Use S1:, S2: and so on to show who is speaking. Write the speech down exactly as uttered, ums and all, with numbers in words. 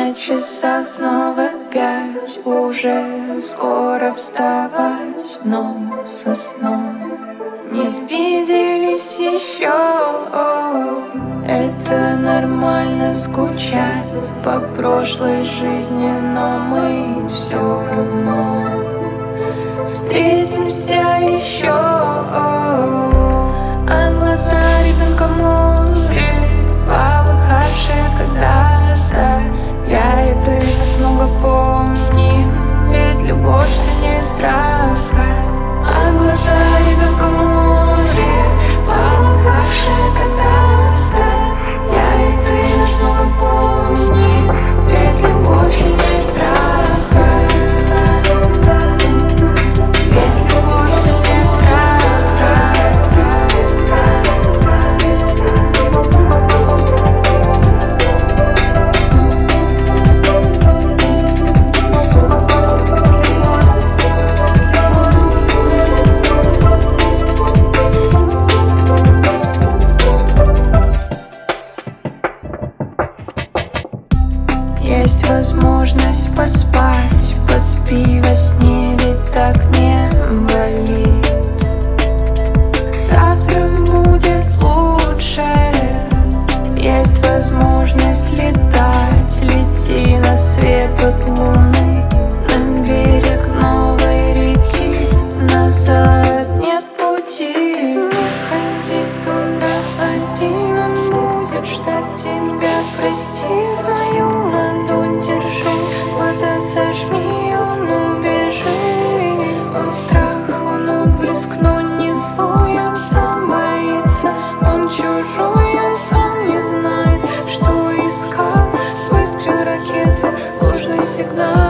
S1: На часах снова пять, уже скоро вставать, но со сном не виделись еще. Это нормально скучать по прошлой жизни, но мы все равно встретимся еще. А глаза ребенка море, полыхавшие когда-то. Я и ты нас много помним, ведь любовь сильнее страха. А глаза ребенка море, полыхавшие когда-то. Я и ты нас много помним, ведь любовь сильнее страха. Ведь любовь сильнее страха. Есть возможность поспать, поспи во сне, ведь так не болит. Завтра будет лучше. Есть возможность летать, лети на свет от луны, на берег новой реки. Назад нет пути, не ходи туда один, он будет ждать тебя. Прости, мою ладонь держи, глаза сожми, он убежит. Он страх, он отблеск, но не злой, он сам боится, он чужой, он сам не знает, что искал. Выстрел ракеты, ложный сигнал.